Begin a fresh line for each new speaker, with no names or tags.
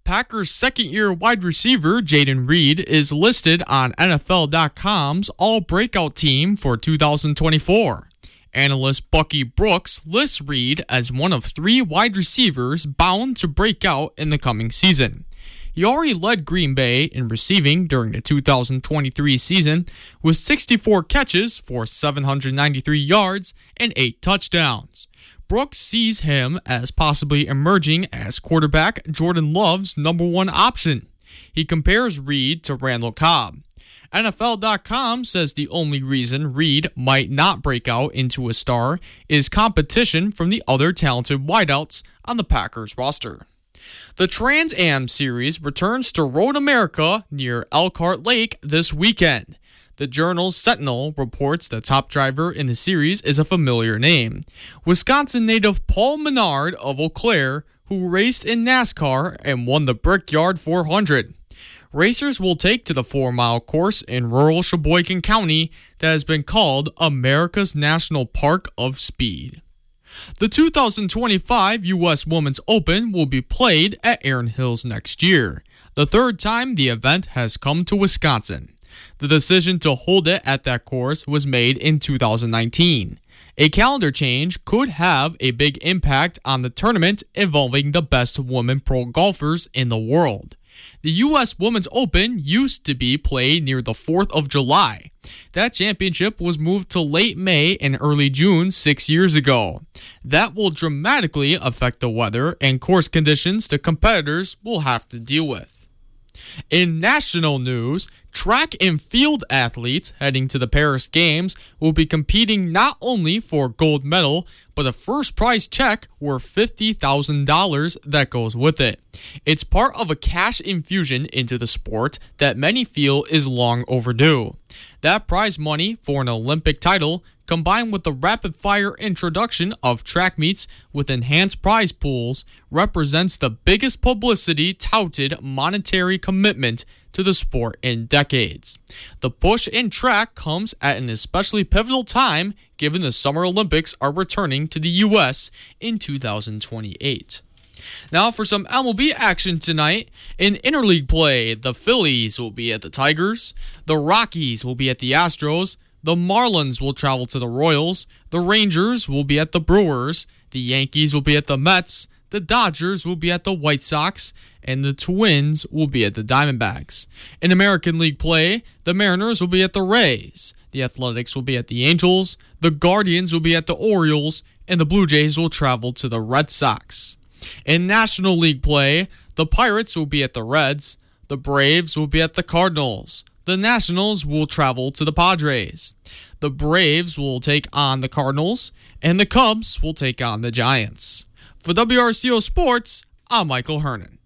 Packers' second-year wide receiver, Jayden Reed, is listed on NFL.com's All-Breakout Team for 2024. Analyst Bucky Brooks lists Reed as one of 3 wide receivers bound to break out in the coming season. He already led Green Bay in receiving during the 2023 season with 64 catches for 793 yards and 8 touchdowns. Brooks sees him as possibly emerging as quarterback Jordan Love's number 1 option. He compares Reed to Randall Cobb. NFL.com says the only reason Reed might not break out into a star is competition from the other talented wideouts on the Packers roster. The Trans Am Series returns to Road America near Elkhart Lake this weekend. The Journal's Sentinel reports the top driver in the series is a familiar name, Wisconsin native Paul Menard of Eau Claire, who raced in NASCAR and won the Brickyard 400. Racers will take to the 4-mile course in rural Sheboygan County that has been called America's National Park of Speed. The 2025 U.S. Women's Open will be played at Erin Hills next year, the 3rd time the event has come to Wisconsin. The decision to hold it at that course was made in 2019. A calendar change could have a big impact on the tournament involving the best women pro golfers in the world. The U.S. Women's Open used to be played near the 4th of July. That championship was moved to late May and early June 6 years ago. That will dramatically affect the weather and course conditions the competitors will have to deal with. In national news, track and field athletes heading to the Paris Games will be competing not only for a gold medal, but a first prize check worth $50,000 that goes with it. It's part of a cash infusion into the sport that many feel is long overdue. That prize money for an Olympic title, combined with the rapid-fire introduction of track meets with enhanced prize pools, represents the biggest publicity touted monetary commitment to the sport in decades. The push in track comes at an especially pivotal time given the Summer Olympics are returning to the U.S. in 2028. Now for some MLB action tonight. In interleague play, the Phillies will be at the Tigers, the Rockies will be at the Astros, the Marlins will travel to the Royals, the Rangers will be at the Brewers, the Yankees will be at the Mets, the Dodgers will be at the White Sox, and the Twins will be at the Diamondbacks. In American League play, the Mariners will be at the Rays, the Athletics will be at the Angels, the Guardians will be at the Orioles, and the Blue Jays will travel to the Red Sox. In National League play, the Pirates will be at the Reds, the Braves will be at the Cardinals, the Nationals will travel to the Padres, the Braves will take on the Cardinals, and the Cubs will take on the Giants. For WRCO Sports, I'm Michael Hernan.